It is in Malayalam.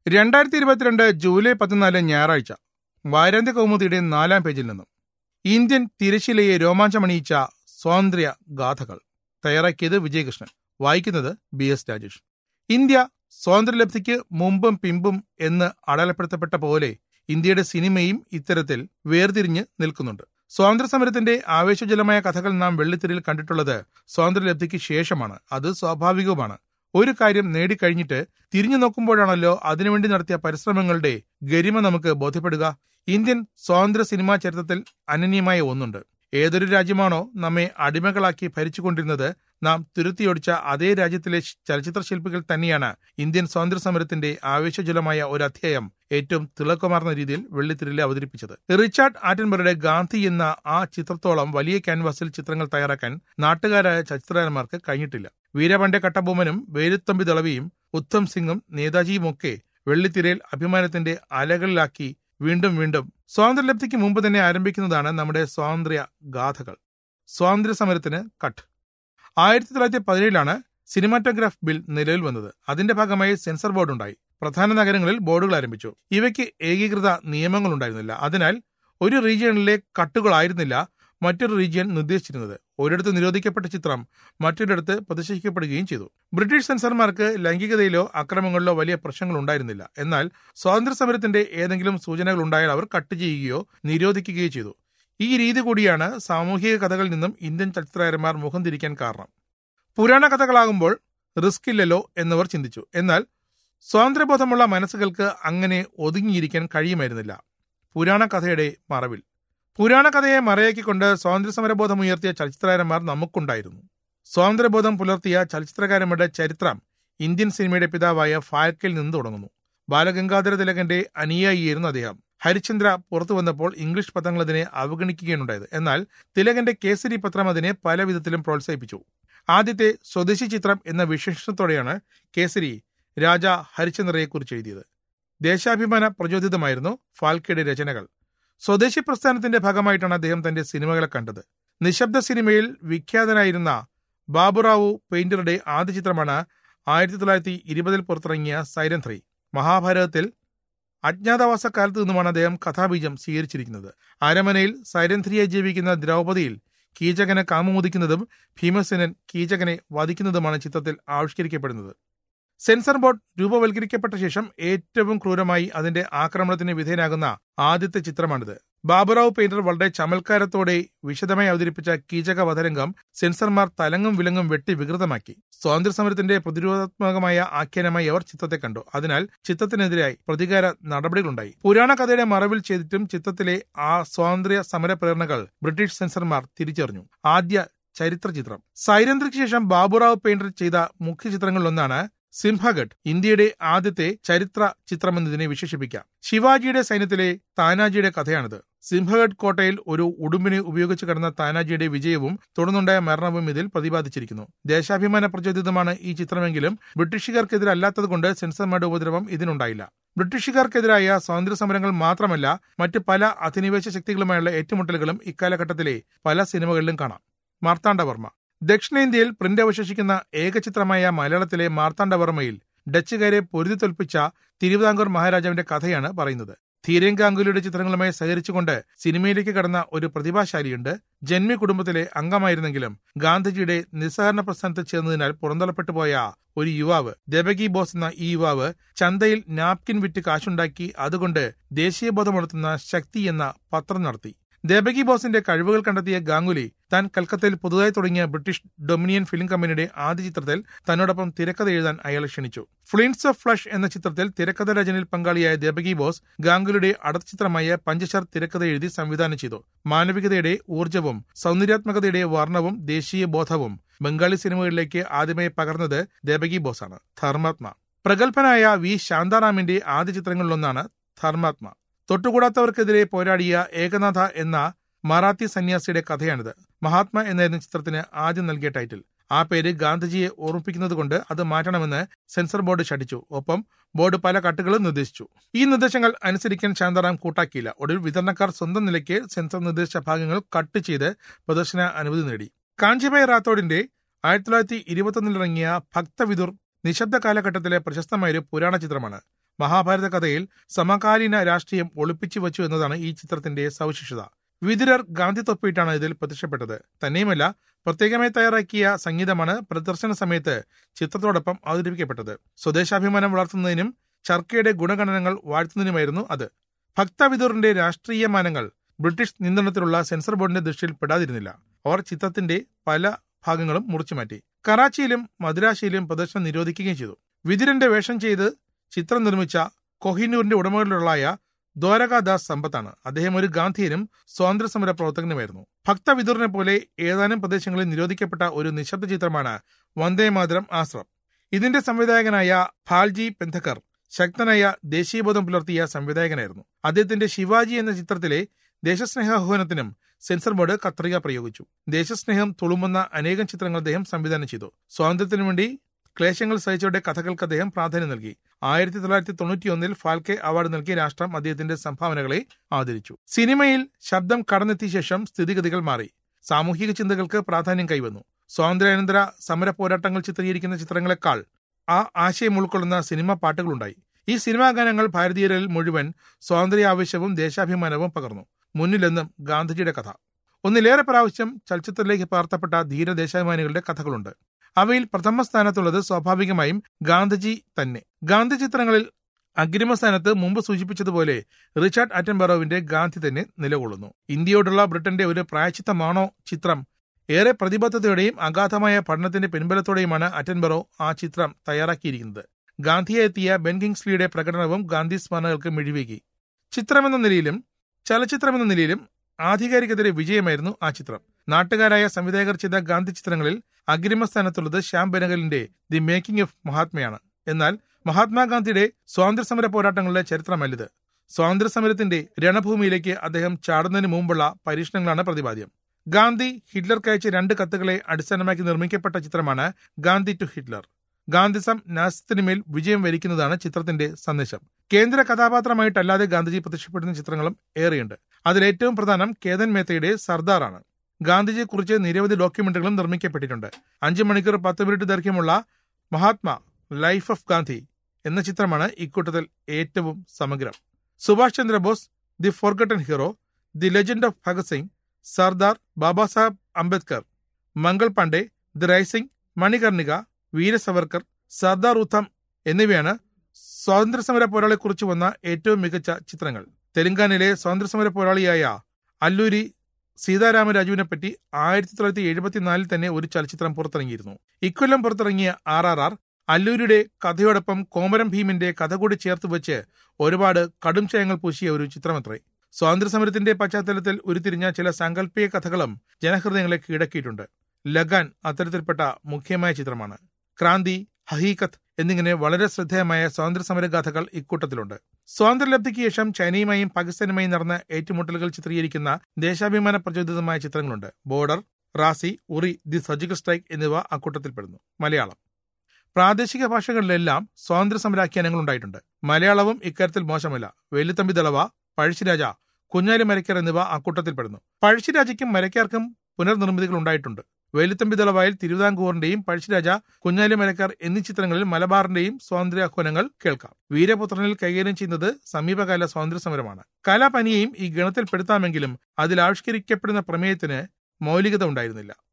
2022 ജൂലൈ 14 ഞായറാഴ്ച. വാരാന്ത്യ കൗമുദിയുടെ 4-ാം പേജിൽ നിന്നും ഇന്ത്യൻ തിരശ്ശീലയെ രോമാഞ്ചമണിയിച്ച സ്വാതന്ത്ര്യ ഗാഥകൾ. തയ്യാറാക്കിയത് വിജയകൃഷ്ണൻ. വായിക്കുന്നത് BS രാജേഷ്. ഇന്ത്യ സ്വാതന്ത്ര്യലബ്ധിക്ക് മുമ്പും പിമ്പും എന്ന് അടയാളപ്പെടുത്തപ്പെട്ട പോലെ ഇന്ത്യയുടെ സിനിമയും ഇത്തരത്തിൽ വേർതിരിഞ്ഞ് നിൽക്കുന്നുണ്ട്. സ്വാതന്ത്ര്യ സമരത്തിന്റെ ആവേശജലമായ കഥകൾ നാം വെള്ളിത്തിരയിൽ കണ്ടിട്ടുള്ളത് സ്വാതന്ത്ര്യലബ്ധിക്ക് ശേഷമാണ്. അത് സ്വാഭാവികവുമാണ്. ഒരു കാര്യം നേടിക്കഴിഞ്ഞിട്ട് തിരിഞ്ഞു നോക്കുമ്പോഴാണല്ലോ അതിനുവേണ്ടി നടത്തിയ പരിശ്രമങ്ങളുടെ ഗരിമ നമുക്ക് ബോധ്യപ്പെടുക. ഇന്ത്യൻ സ്വാതന്ത്ര്യ സിനിമാ ചരിത്രത്തിൽ അനന്യമായ ഒന്നുണ്ട്. ഏതൊരു രാജ്യമാണോ നമ്മെ അടിമകളാക്കി ഭരിച്ചുകൊണ്ടിരുന്നത്, നാം തുരുത്തിയൊടിച്ച അതേ രാജ്യത്തിലെ ചലച്ചിത്ര ശില്പികൾ തന്നെയാണ് ഇന്ത്യൻ സ്വാതന്ത്ര്യ സമരത്തിന്റെ ആവേശജലമായ ഒരു അധ്യായം ഏറ്റവും തിളക്കമാർന്ന രീതിയിൽ വെള്ളിത്തിരയിൽ അവതരിപ്പിച്ചത്. റിച്ചാർഡ് ആറ്റൻബറോയുടെ ഗാന്ധി എന്ന ആ ചിത്രത്തോളം വലിയ ക്യാൻവാസിൽ ചിത്രങ്ങൾ തയ്യാറാക്കാൻ നാട്ടുകാരായ ചലച്ചിത്രകാരന്മാർക്ക് കഴിഞ്ഞിട്ടില്ല. വീരപാണ്ഡ്യ കട്ടബൊമ്മനും വേലുത്തമ്പി ദളവിയും ഉത്തം സിംഗും നേതാജിയുമൊക്കെ വെള്ളിത്തിരയിൽ അഭിമാനത്തിന്റെ അലകളിലാക്കി വീണ്ടും വീണ്ടും സ്വാതന്ത്ര്യലബ്ധിക്ക് മുമ്പ് തന്നെ ആരംഭിക്കുന്നതാണ് നമ്മുടെ സ്വാതന്ത്ര്യ ഗാഥകൾ. സ്വാതന്ത്ര്യ സമരത്തിന് കട്ട്. 1917 സിനിമാറ്റോഗ്രാഫ് ബിൽ നിലവിൽ വന്നത്. അതിന്റെ ഭാഗമായി സെൻസർ ബോർഡ് ഉണ്ടായി. പ്രധാന നഗരങ്ങളിൽ ബോർഡുകൾ ആരംഭിച്ചു. ഇവയ്ക്ക് ഏകീകൃത നിയമങ്ങൾ ഉണ്ടായിരുന്നില്ല. അതിനാൽ ഒരു റീജിയണിലെ കട്ടുകളായിരുന്നില്ല മറ്റൊരു റീജിയൻ നിർദ്ദേശിച്ചിരുന്നത്. ഒരിടത്ത് നിരോധിക്കപ്പെട്ട ചിത്രം മറ്റൊരിടത്ത് പ്രതിഷേധിക്കപ്പെടുകയും ചെയ്തു. ബ്രിട്ടീഷ് സെൻസർമാർക്ക് ലൈംഗികതയിലോ അക്രമങ്ങളിലോ വലിയ പ്രശ്നങ്ങൾ ഉണ്ടായിരുന്നില്ല. എന്നാൽ സ്വാതന്ത്ര്യ സമരത്തിന്റെ ഏതെങ്കിലും സൂചനകൾ ഉണ്ടായാൽ അവർ കട്ട് ചെയ്യുകയോ നിരോധിക്കുകയോ ചെയ്തു. ഈ രീതി കൂടിയാണ് സാമൂഹിക കഥകളിൽ നിന്നും ഇന്ത്യൻ ചലച്ചിത്രകാരന്മാർ മുഖം തിരിക്കാൻ കാരണം. പുരാണ കഥകളാകുമ്പോൾ റിസ്ക് ഇല്ലല്ലോ എന്നവർ ചിന്തിച്ചു. എന്നാൽ സ്വാതന്ത്ര്യബോധമുള്ള മനസ്സുകൾക്ക് അങ്ങനെ ഒതുങ്ങിയിരിക്കാൻ കഴിയുമായിരുന്നില്ല. പുരാണ കഥയുടെ മറവിൽ പുരാണ കഥയെ മറയാക്കിക്കൊണ്ട് സ്വാതന്ത്ര്യ സമരബോധം ഉയർത്തിയ ചലച്ചിത്രകാരന്മാർ നമുക്കുണ്ടായിരുന്നു. സ്വാതന്ത്ര്യബോധം പുലർത്തിയ ചലച്ചിത്രകാരന്മാരുടെ ചരിത്രം ഇന്ത്യൻ സിനിമയുടെ പിതാവായ ഫാൽക്കെയിൽ നിന്ന് തുടങ്ങുന്നു. ബാലഗംഗാധര തിലകന്റെ അനുയായിയായിരുന്നു അദ്ദേഹം. ഹരിശ്ചന്ദ്ര പുറത്തു വന്നപ്പോൾ ഇംഗ്ലീഷ് പത്രങ്ങൾ അതിനെ അവഗണിക്കുകയാണുണ്ടായത്. എന്നാൽ തിലകന്റെ കേസരി പത്രം അതിനെ പല വിധത്തിലും പ്രോത്സാഹിപ്പിച്ചു. ആദ്യത്തെ സ്വദേശി ചിത്രം എന്ന വിശേഷണത്തോടെയാണ് കേസരി രാജ ഹരിശ്ചന്ദ്രയെ കുറിച്ച് എഴുതിയത്. ദേശാഭിമാന പ്രചോദിതമായിരുന്നു ഫാൽക്കെയുടെ രചനകൾ. സ്വദേശി പ്രസ്ഥാനത്തിന്റെ ഭാഗമായിട്ടാണ് അദ്ദേഹം തന്റെ സിനിമകളെ കണ്ടത്. നിശബ്ദ സിനിമയിൽ വിഖ്യാതനായിരുന്ന ബാബുറാവു പെയിന്ററുടെ ആദ്യ ചിത്രമാണ് 1920 പുറത്തിറങ്ങിയ സൈരൻ 3. മഹാഭാരതത്തിൽ അജ്ഞാതവാസ കാലത്ത് നിന്നുമാണ് അദ്ദേഹം കഥാബീജം സ്വീകരിച്ചിരിക്കുന്നത്. അരമനയിൽ സൈരൻ 3 ജീവിക്കുന്ന ദ്രൗപദിയിൽ കീചകനെ കാമുമോദിക്കുന്നതും ഭീമസേനൻ കീചകനെ വധിക്കുന്നതുമാണ് ചിത്രത്തിൽ ആവിഷ്കരിക്കപ്പെടുന്നത്. സെൻസർ ബോർഡ് രൂപവൽക്കരിക്കപ്പെട്ട ശേഷം ഏറ്റവും ക്രൂരമായി അതിന്റെ ആക്രമണത്തിന് വിധേയനാകുന്ന ആദ്യത്തെ ചിത്രമാണിത്. ബാബുറാവു പെയിന്റർ വളരെ ചമൽക്കാരത്തോടെ വിശദമായി അവതരിപ്പിച്ച കീചക വധരംഗം സെൻസർമാർ തലങ്ങും വിലങ്ങും വെട്ടി വികൃതമാക്കി. സ്വാതന്ത്ര്യ സമരത്തിന്റെ പ്രതിരോധാത്മകമായ ആഖ്യാനമായി അവർ ചിത്രത്തെ കണ്ടു. അതിനാൽ ചിത്രത്തിനെതിരായി പ്രതികാര നടപടികളുണ്ടായി. പുരാണ കഥയുടെ മറവിൽ ചെയ്തിട്ടും ചിത്രത്തിലെ ആ സ്വാതന്ത്ര്യ സമര പ്രേരണകൾ ബ്രിട്ടീഷ് സെൻസർമാർ തിരിച്ചറിഞ്ഞു. ആദ്യ ചരിത്ര ചിത്രം സൈരൻ 3 ശേഷം ബാബുറാവു പെയിന്റർ ചെയ്ത മുഖ്യ ചിത്രങ്ങളിലൊന്നാണ് സിംഹഗഡ്. ഇന്ത്യയുടെ ആദ്യത്തെ ചരിത്ര ചിത്രമെന്നതിനെ വിശേഷിപ്പിക്കാം. ശിവാജിയുടെ സൈന്യത്തിലെ താനാജിയുടെ കഥയാണിത്. സിംഹഗഡ് കോട്ടയിൽ ഒരു ഉടുമ്പിനെ ഉപയോഗിച്ച് കടന്ന താനാജിയുടെ വിജയവും തുടർന്നുണ്ടായ മരണവും ഇതിൽ പ്രതിപാദിച്ചിരിക്കുന്നു. ദേശാഭിമാന പ്രചോദിതമാണ് ഈ ചിത്രമെങ്കിലും ബ്രിട്ടീഷുകാർക്കെതിരല്ലാത്തതുകൊണ്ട് സെൻസർമാരുടെ ഉപദ്രവം ഇതിനുണ്ടായില്ല. ബ്രിട്ടീഷുകാർക്കെതിരായ സ്വാതന്ത്ര്യ സമരങ്ങൾ മാത്രമല്ല, മറ്റ് പല അധിനിവേശ ശക്തികളുമായുള്ള ഏറ്റുമുട്ടലുകളും ഇക്കാലഘട്ടത്തിലെ പല സിനിമകളിലും കാണാം. മാർത്താണ്ഡവർമ്മ. ദക്ഷിണേന്ത്യയിൽ പ്രിന്റ് അവശേഷിക്കുന്ന ഏകചിത്രമായ മലയാളത്തിലെ മാർത്താണ്ഡവർമ്മയിൽ ഡച്ചുകാരെ പൊരുതി തോൽപ്പിച്ച തിരുവിതാംകൂർ മഹാരാജാവിന്റെ കഥയാണ് പറയുന്നത്. ധീരൻ ഗാംഗുലിയുടെ ചിത്രങ്ങളുമായി സഹകരിച്ചുകൊണ്ട് സിനിമയിലേക്ക് കടന്ന ഒരു പ്രതിഭാശാലിയുണ്ട്. ജന്മി കുടുംബത്തിലെ അംഗമായിരുന്നെങ്കിലും ഗാന്ധിജിയുടെ നിസ്സഹകരണ പ്രസ്ഥാനത്തിൽ ചേർന്നതിനാൽ പുറന്തള്ളപ്പെട്ടു പോയ ഒരു യുവാവ്, ദേവകി ബോസ് എന്ന ഈ യുവാവ് ചന്തയിൽ നാപ്കിൻ വിറ്റ് കാശുണ്ടാക്കി അതുകൊണ്ട് ദേശീയബോധമുണർത്തുന്ന ശക്തി എന്ന പത്രം നടത്തി. ദേവകി ബോസിന്റെ കഴിവുകൾ കണ്ടെത്തിയ ഗാംഗുലി താൻ കൽക്കത്തയിൽ പുതുതായി തുടങ്ങിയ ബ്രിട്ടീഷ് ഡൊമിനിയൻ ഫിലിം കമ്പനിയുടെ ആദ്യ ചിത്രത്തിൽ തന്നോടൊപ്പം തിരക്കഥ എഴുതാൻ അയാളെ ക്ഷണിച്ചു. ഫ്ലിൻസ് ഓഫ് ഫ്ലഷ് എന്ന ചിത്രത്തിൽ തിരക്കഥ രചനയിൽ പങ്കാളിയായ ദേവകി ബോസ് ഗാംഗുലിയുടെ അടുത്ത ചിത്രമായ പഞ്ചശർ തിരക്കഥ എഴുതി സംവിധാനം ചെയ്തു. മാനവികതയുടെ ഊർജ്ജവും സൗന്ദര്യാത്മകതയുടെ വർണ്ണവും ദേശീയ ബോധവും ബംഗാളി സിനിമകളിലേക്ക് ആദ്യമായി പകർന്നത് ദേവകി ബോസാണ്. ധർമാത്മ. പ്രഗത്ഭനായ വി ശാന്താറാമിന്റെ ആദ്യ ചിത്രങ്ങളിലൊന്നാണ് ധർമാത്മ. തൊട്ടുകൂടാത്തവർക്കെതിരെ പോരാടിയ ഏകനാഥ എന്ന മറാത്തി സന്യാസിയുടെ കഥയാണിത്. മഹാത്മ എന്നായിരുന്നു ചിത്രത്തിന് ആദ്യം നൽകിയ ടൈറ്റിൽ. ആ പേര് ഗാന്ധിജിയെ ഓർമ്മിപ്പിക്കുന്നതുകൊണ്ട് അത് മാറ്റണമെന്ന് സെൻസർ ബോർഡ് ശഠിച്ചു. ഒപ്പം ബോർഡ് പല കട്ടുകളും നിർദ്ദേശിച്ചു. ഈ നിർദ്ദേശങ്ങൾ അനുസരിക്കാൻ ശാന്താറാം കൂട്ടാക്കിയില്ല. ഒടുവിൽ വിതരണക്കാർ സ്വന്തം നിലയ്ക്ക് സെൻസർ നിർദ്ദേശിച്ച ഭാഗങ്ങൾ കട്ട് ചെയ്ത് പ്രദർശന അനുമതി നേടി. കാഞ്ചിഭായ് റാത്തോഡിന്റെ 1921 ഇറങ്ങിയ ഭക്തവിദുർ നിശബ്ദ കാലഘട്ടത്തിലെ പ്രശസ്തമായൊരു പുരാണ ചിത്രമാണ്. മഹാഭാരത കഥയിൽ സമകാലീന രാഷ്ട്രീയം ഒളിപ്പിച്ചു വച്ചു എന്നതാണ് ഈ ചിത്രത്തിന്റെ സവിശേഷത. വിതുരർ ഗാന്ധി തൊപ്പിയിട്ടാണ് ഇതിൽ പ്രത്യക്ഷപ്പെട്ടത്. തന്നെയുമല്ല, പ്രത്യേകമായി തയ്യാറാക്കിയ സംഗീതമാണ് പ്രദർശന സമയത്ത് ചിത്രത്തോടൊപ്പം അവതരിപ്പിക്കപ്പെട്ടത്. സ്വദേശാഭിമാനം വളർത്തുന്നതിനും ചർക്കയുടെ ഗുണഗണനകൾ വാഴ്ത്തുന്നതിനുമായിരുന്നു അത്. ഭക്തവിതുറിന്റെ രാഷ്ട്രീയ മാനങ്ങൾ ബ്രിട്ടീഷ് നിയന്ത്രണത്തിലുള്ള സെൻസർ ബോർഡിന്റെ ദൃഷ്ടിയിൽ പെടാതിരുന്നില്ല. അവർ ചിത്രത്തിന്റെ പല ഭാഗങ്ങളും മുറിച്ചുമാറ്റി. കറാച്ചിയിലും മദ്രാശിയിലും പ്രദർശനം നിരോധിക്കുകയും ചെയ്തു. വിതുരന്റെ വേഷം ചെയ്ത് ചിത്രം നിർമ്മിച്ച കൊഹിനൂറിന്റെ ഉടമകളിലുള്ളായ ദ്വാരകാദാസ് സമ്പത്താണ്. അദ്ദേഹം ഒരു ഗാന്ധിയനും സ്വാതന്ത്ര്യസമര പ്രവർത്തകനുമായിരുന്നു. ഭക്തവിതുറിനെ പോലെ ഏതാനും പ്രദേശങ്ങളിൽ നിരോധിക്കപ്പെട്ട ഒരു നിശബ്ദ ചിത്രമാണ് വന്ദേമാതരം ആശ്രം. ഇതിന്റെ സംവിധായകനായ ഫാൽജി പെന്തക്കർ ശക്തനായ ദേശീയബോധം പുലർത്തിയ സംവിധായകനായിരുന്നു. അദ്ദേഹത്തിന്റെ ശിവാജി എന്ന ചിത്രത്തിലെ ദേശസ്നേഹാഹ്വാനത്തിനും സെൻസർ ബോർഡ് കത്രിക പ്രയോഗിച്ചു. ദേശസ്നേഹം തുളുമ്പുന്ന അനേകം ചിത്രങ്ങൾ അദ്ദേഹം സംവിധാനം ചെയ്തു. സ്വാതന്ത്ര്യത്തിനു വേണ്ടി ക്ലേശങ്ങൾ സഹിച്ചവരുടെ കഥകൾക്ക് അദ്ദേഹം പ്രാധാന്യം നൽകി. 1991 ഫാൽക്കെ അവാർഡ് നൽകി രാഷ്ട്രം അദ്ദേഹത്തിന്റെ സംഭാവനകളെ ആദരിച്ചു. സിനിമയിൽ ശബ്ദം കടന്നെത്തിയ ശേഷം സ്ഥിതിഗതികൾ മാറി. സാമൂഹിക ചിന്തകൾക്ക് പ്രാധാന്യം കൈവന്നു. സ്വാതന്ത്ര്യാനന്തര സമര പോരാട്ടങ്ങൾ ചിത്രീകരിക്കുന്ന ചിത്രങ്ങളെക്കാൾ ആ ആശയം ഉൾക്കൊള്ളുന്ന സിനിമാ പാട്ടുകളുണ്ടായി. ഈ സിനിമാ ഗാനങ്ങൾ ഭാരതീയരിൽ മുഴുവൻ സ്വാതന്ത്ര്യാവേശവും ദേശാഭിമാനവും പകർന്നു. മുന്നിലെന്നും ഗാന്ധിജിയുടെ കഥ. ഒന്നിലേറെ പ്രാവശ്യം ചലച്ചിത്രത്തിലേക്ക് പകർത്തപ്പെട്ട ധീരദേശാഭിമാനികളുടെ കഥകളുണ്ട്. അവയിൽ പ്രഥമ സ്ഥാനത്തുള്ളത് സ്വാഭാവികമായും ഗാന്ധിജി തന്നെ. ഗാന്ധി ചിത്രങ്ങളിൽ അഗ്രിമ സ്ഥാനത്ത് മുമ്പ് സൂചിപ്പിച്ചതുപോലെ റിച്ചാർഡ് അറ്റൻബറോവിന്റെ ഗാന്ധി തന്നെ നിലകൊള്ളുന്നു. ഇന്ത്യയോടുള്ള ബ്രിട്ടന്റെ ഒരു പ്രായശ്ചിത്തമാണോ ചിത്രം? ഏറെ പ്രതിബദ്ധതയോടെയും അഗാധമായ പഠനത്തിന്റെ പിൻബലത്തോടെയുമാണ് അറ്റൻബറോ ആ ചിത്രം തയ്യാറാക്കിയിരിക്കുന്നത്. ഗാന്ധിയെ എത്തിയ ബെൻ കിങ്സ്ലിയുടെ പ്രകടനവും ഗാന്ധി സ്മരണകൾക്ക് മിഴിവേകി. ചിത്രമെന്ന നിലയിലും ചലച്ചിത്രമെന്ന നിലയിലും ആധികാരികതയുടെ വിജയമായിരുന്നു ആ ചിത്രം. നാട്ടുകാരായ സംവിധായകർ ചെയ്ത ഗാന്ധി ചിത്രങ്ങളിൽ അഗ്രിമ സ്ഥാനത്തുള്ളത് ശ്യാം ബെനഗലിന്റെ ദി മേക്കിംഗ് ഓഫ് മഹാത്മയാണ്. എന്നാൽ മഹാത്മാഗാന്ധിയുടെ സ്വാതന്ത്ര്യസമര പോരാട്ടങ്ങളുടെ ചരിത്രമല്ലിത്. സ്വാതന്ത്ര്യസമരത്തിന്റെ രണഭൂമിയിലേക്ക് അദ്ദേഹം ചാടുന്നതിന് മുമ്പുള്ള പരീക്ഷണങ്ങളാണ് പ്രതിപാദ്യം. ഗാന്ധി ഹിറ്റ്ലർക്കയച്ച 2 കത്തുകളെ അടിസ്ഥാനമാക്കി നിർമ്മിക്കപ്പെട്ട ചിത്രമാണ് ഗാന്ധി ടു ഹിറ്റ്ലർ. ഗാന്ധിസം നാസിസത്തിനുമേൽ വിജയം വരിക്കുന്നതാണ് ചിത്രത്തിന്റെ സന്ദേശം. കേന്ദ്ര കഥാപാത്രമായിട്ടല്ലാതെ ഗാന്ധിജി പ്രത്യക്ഷപ്പെടുന്ന ചിത്രങ്ങളും ഏറെയുണ്ട്. അതിലേറ്റവും പ്രധാനം കേതൻ മേത്തയുടെ സർദാറാണ്. ഗാന്ധിജിയെക്കുറിച്ച് നിരവധി ഡോക്യുമെന്ററികളും നിർമ്മിക്കപ്പെട്ടിട്ടുണ്ട്. 5 മണിക്കൂർ 10 മിനിറ്റ് ദൈർഘ്യമുള്ള മഹാത്മാ ലൈഫ് ഓഫ് ഗാന്ധി എന്ന ചിത്രമാണ് ഇക്കൂട്ടത്തിൽ ഏറ്റവും സമഗ്രം. Subhash Chandra Bose, the forgotten hero, the legend of Bhagat Singh, Sardar, Baba Saheb Ambedkar, Mangal Pandey, the rising, Manikarnika, Veer Savarkar, Sardar Udham എന്നിവയാണ് സ്വാതന്ത്ര്യസമര പോരാളിയെക്കുറിച്ച് വന്ന ഏറ്റവും മികച്ച ചിത്രങ്ങൾ. തെലങ്കാനയിലെ സ്വാതന്ത്ര്യസമര പോരാളിയായ അല്ലൂരി സീതാരാമരാജുവിനെ പറ്റി 1974 തന്നെ ഒരു ചലച്ചിത്രം പുറത്തിറങ്ങിയിരുന്നു. ഇക്കൊല്ലം പുറത്തിറങ്ങിയ RRR അല്ലൂരിയുടെ കഥയോടൊപ്പം കോമരം ഭീമിന്റെ കഥ കൂടി ചേർത്ത് വെച്ച് ഒരുപാട് കടും ചയങ്ങൾ പൂശിയ ഒരു ചിത്രമത്രേ. സ്വാതന്ത്ര്യസമരത്തിന്റെ പശ്ചാത്തലത്തിൽ ഉരുത്തിരിഞ്ഞ ചില സാങ്കല്പിക കഥകളും ജനഹൃദയങ്ങളെ കീഴടക്കിയിട്ടുണ്ട്. ലഗാൻ അത്തരത്തിൽപ്പെട്ട മുഖ്യമായ ചിത്രമാണ്. ക്രാന്തി, ഹഹീകത്ത് എന്നിങ്ങനെ വളരെ ശ്രദ്ധേയമായ സ്വാതന്ത്ര്യസമര ഗാഥകൾ ഇക്കൂട്ടത്തിലുണ്ട്. സ്വാതന്ത്ര്യലബ്ധിക്ക് ശേഷം ചൈനയുമായും പാകിസ്ഥാനുമായും നടന്ന ഏറ്റുമുട്ടലുകൾ ചിത്രീകരിക്കുന്ന ദേശാഭിമാന പ്രചോദിതമായ ചിത്രങ്ങളുണ്ട്. Border, Raazi, Uri, the surgical strike എന്നിവ അക്കൂട്ടത്തിൽപ്പെടുന്നു. മലയാളം. പ്രാദേശിക ഭാഷകളിലെല്ലാം സ്വാതന്ത്ര്യസമരാഖ്യാനങ്ങൾ ഉണ്ടായിട്ടുണ്ട്. മലയാളവും ഇക്കാര്യത്തിൽ മോശമല്ല. വേലുത്തമ്പി ദളവ, പഴശ്ശിരാജ, കുഞ്ഞാലി മരയ്ക്കർ എന്നിവ അക്കൂട്ടത്തിൽപ്പെടുന്നു. പഴശ്ശിരാജയ്ക്കും മരയ്ക്കാർക്കും പുനർനിർമ്മിതികൾ ഉണ്ടായിട്ടുണ്ട്. വേലുത്തമ്പി ദളവായിൽ തിരുവിതാംകൂറിന്റെയും പഴശ്ശിരാജ, കുഞ്ഞാലി മരയ്ക്കർ എന്നീ ചിത്രങ്ങളിൽ മലബാറിന്റെയും സ്വാതന്ത്ര്യാഹ്വാനങ്ങൾ കേൾക്കാം. വീരപുത്രനിൽ കൈകാര്യം ചെയ്യുന്നത് സമീപകാല സ്വാതന്ത്ര്യ സമരമാണ്. കലാപനിയെയും ഈ ഗണത്തിൽപ്പെടുത്താമെങ്കിലും അതിൽ ആവിഷ്കരിക്കപ്പെടുന്ന പ്രമേയത്തിന് മൗലികത ഉണ്ടായിരുന്നില്ല.